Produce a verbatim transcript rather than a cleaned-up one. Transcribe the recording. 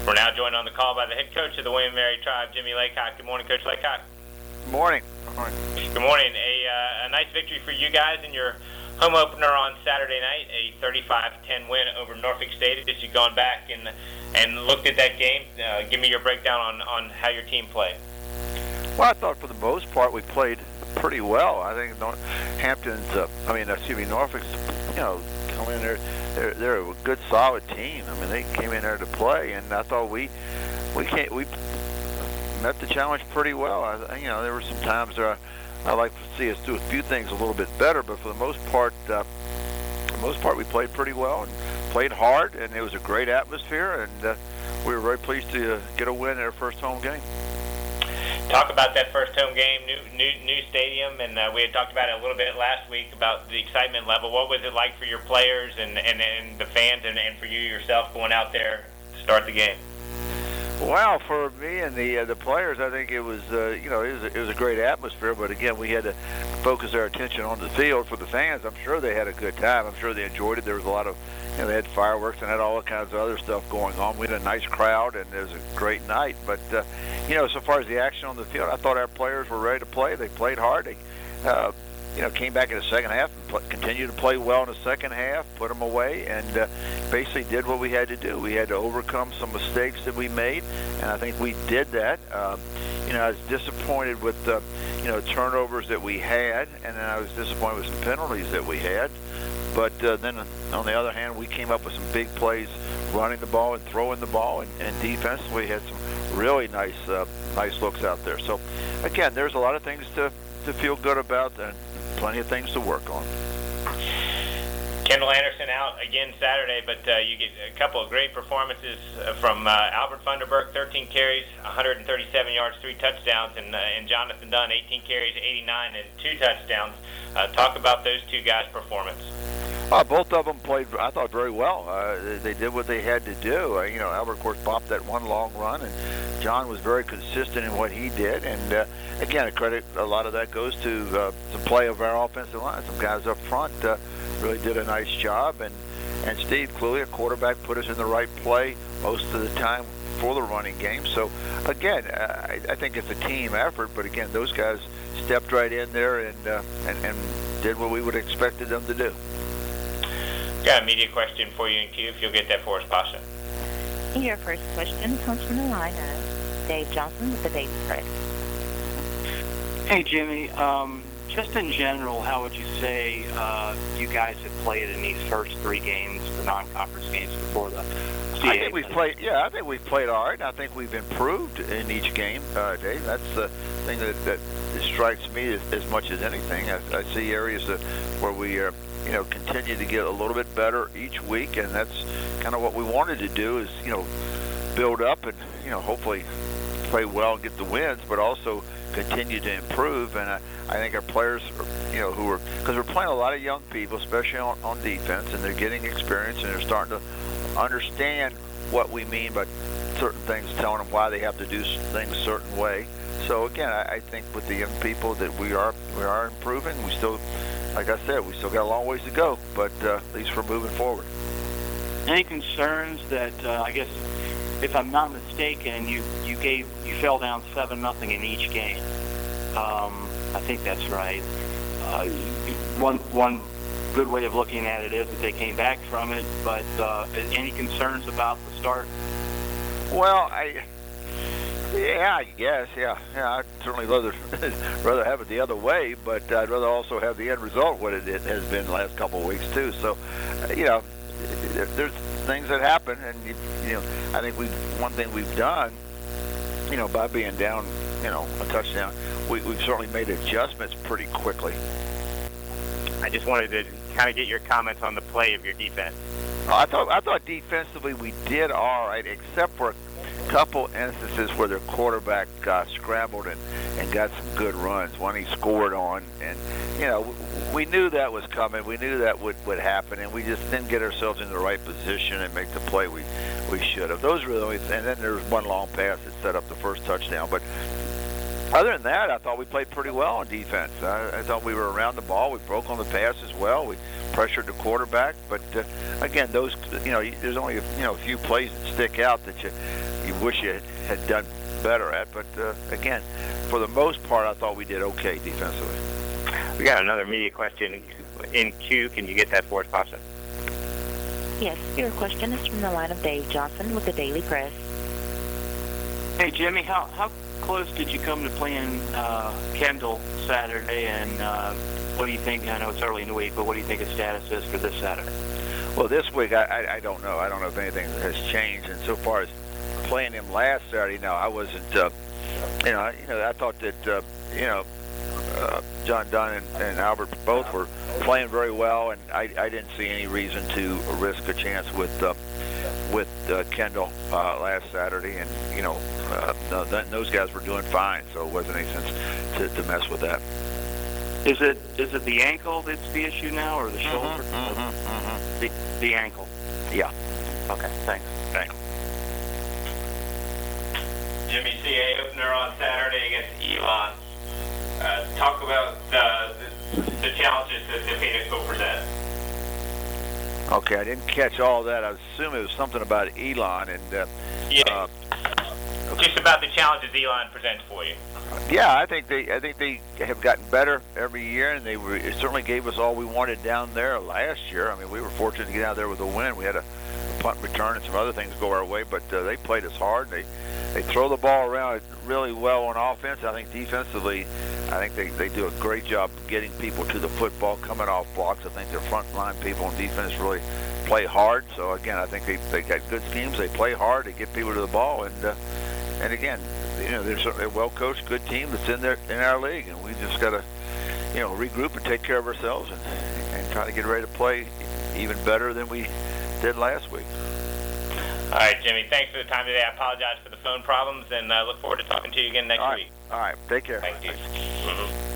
We're now joined on the call by the head coach of the William and Mary Tribe, Jimmy Laycock. Good morning, Coach Laycock. Good morning. Good morning. Good morning. A, uh, a nice victory for you guys in your home opener on Saturday night, a thirty-five ten win over Norfolk State. As you've gone back and and looked at that game, uh, give me your breakdown on, on how your team played. Well, I thought for the most part we played pretty well. I think North, Hampton's, uh, I mean, excuse me, Norfolk's, you know, come in there. They're, they're a good, solid team. I mean, they came in there to play, and I thought we we can't we met the challenge pretty well. I, you know, there were some times where I, I like to see us do a few things a little bit better, but for the most part, uh, for the most part, we played pretty well and played hard, and it was a great atmosphere, and uh, we were very pleased to uh, get a win in our first home game. Talk about that first home game, new new, new stadium, and uh, we had talked about it a little bit last week about the excitement level. What was it like for your players and, and, and the fans and, and for you yourself going out there to start the game? Well, for me and the uh, the players, I think it was uh, you know it was, a, it was a great atmosphere. But again, we had to focus our attention on the field. For the fans, I'm sure they had a good time. I'm sure they enjoyed it. There was a lot of, you know, they had fireworks and had all kinds of other stuff going on. We had a nice crowd, and it was a great night. But uh, you know, so far as the action on the field, I thought our players were ready to play. They played hard. They uh, you know came back in the second half and pl- continued to play well in the second half. Put them away and uh, basically did what we had to do. We had to overcome some mistakes that we made, and I think we did that. Um, you know, I was disappointed with the, you know, turnovers that we had, and then I was disappointed with some penalties that we had. But uh, then, on the other hand, we came up with some big plays, running the ball and throwing the ball, and, and defensively we had some really nice, uh, nice looks out there. So, again, there's a lot of things to, to feel good about, and plenty of things to work on. Kendall Anderson out again Saturday, but uh, you get a couple of great performances from uh, Albert Funderburk, thirteen carries, one hundred thirty-seven yards, three touchdowns, and, uh, and Jonathan Dunn, eighteen carries, eighty-nine, and two touchdowns. Uh, talk about those two guys' performance. Uh, both of them played, I thought, very well. Uh, they, they did what they had to do. Uh, you know, Albert, of course, popped that one long run, and John was very consistent in what he did. And, uh, again, a credit, a lot of that goes to uh, the play of our offensive line. Some guys up front uh, really did a nice job. And, and Steve Cluey, a quarterback, put us in the right play most of the time for the running game. So, again, I, I think it's a team effort. But, again, those guys stepped right in there and, uh, and, and did what we would have expected them to do. Got a media question for you in queue, if you'll get that for us, Pasha. Your first question comes from the line of Dave Johnson with the Davis Press. Hey, Jimmy. Um, just in general, how would you say uh, you guys have played in these first three games, the non-conference games before the C A A? I think we've played. Yeah, I think we've played all right. I think we've improved in each game, uh, Dave. That's the thing that, that strikes me as, as much as anything. I, I see areas that, where we are. Uh, you know, continue to get a little bit better each week, and that's kind of what we wanted to do is, you know, build up and, you know, hopefully play well and get the wins, but also continue to improve. And I, I think our players, are, you know, who are, because we're playing a lot of young people, especially on, on defense, and they're getting experience, and they're starting to understand what we mean by certain things, telling them why they have to do things a certain way. So, again, I, I think with the young people that we are, we are improving. We still, like I said, we still got a long ways to go, but uh, at least we're moving forward. Any concerns that uh, I guess, if I'm not mistaken, you, you gave you fell down seven nothing in each game. Um, I think that's right. Uh, one one good way of looking at it is that they came back from it. But uh, any concerns about the start? Well, I. Yeah, I guess, yeah. Yeah, I'd certainly rather rather have it the other way, but I'd rather also have the end result what it, it has been the last couple of weeks, too. So, uh, you know, there's things that happen, and, you, you know, I think we one thing we've done, you know, by being down, you know, a touchdown, we, we've certainly made adjustments pretty quickly. I just wanted to kind of get your comments on the play of your defense. I thought I thought defensively we did all right, except for couple instances where their quarterback uh, scrambled and, and got some good runs. One he scored on, and you know we knew that was coming. We knew that would, would happen, and we just didn't get ourselves in the right position and make the play we we should have. Those were the only. And then there was one long pass that set up the first touchdown. But other than that, I thought we played pretty well on defense. I, I thought we were around the ball. We broke on the pass as well. We pressured the quarterback. But uh, again, those you know, there's only a, you know a few plays that stick out that you. you wish you had done better at. But uh, again, for the most part, I thought we did okay defensively. We got another media question in queue. Can you get that for us, Pasta? Yes, your question is from the line of Dave Johnson with the Daily Press. Hey, Jimmy, how how close did you come to playing uh, Kendall Saturday, and uh, what do you think? I know it's early in the week, but what do you think his status is for this Saturday? Well, this week, I, I, I don't know. I don't know if anything has changed. And so far as playing him last Saturday, no, I wasn't, uh, you know, I, you know, I thought that, uh, you know, uh, John Dunn and, and Albert both were playing very well, and I, I didn't see any reason to risk a chance with uh, with uh, Kendall uh, last Saturday. And, you know, uh, no, th- those guys were doing fine, so it wasn't any sense to, to mess with that. Is it is it the ankle that's the issue now, or the shoulder? Mm-hmm, mm-hmm, mm-hmm. The the ankle. Yeah. Okay. Thanks. Thanks. Jimmy, C A opener on Saturday against Elon. Uh, talk about uh, the, the challenges that the Phoenix will present. Okay, I didn't catch all that. I assume it was something about Elon and. Uh, Yeah. uh, Just about the challenges Elon presents for you. Yeah, I think they I think they have gotten better every year, and they were, it certainly gave us all we wanted down there last year. I mean, we were fortunate to get out there with a win. We had a, a punt return and some other things go our way, but uh, they played us hard. They they throw the ball around really well on offense. I think defensively, I think they, they do a great job getting people to the football, coming off blocks. I think their front line people on defense really play hard. So again, I think they they got good schemes. They play hard. They get people to the ball, and uh, and again, you know, there's a well-coached, good team that's in there in our league, and we just got to, you know, regroup and take care of ourselves and, and try to get ready to play even better than we did last week. All right, Jimmy, thanks for the time today. I apologize for the phone problems, and uh, look forward to talking to you again next All right. week. All right. Take care. Thank you. Mm-hmm.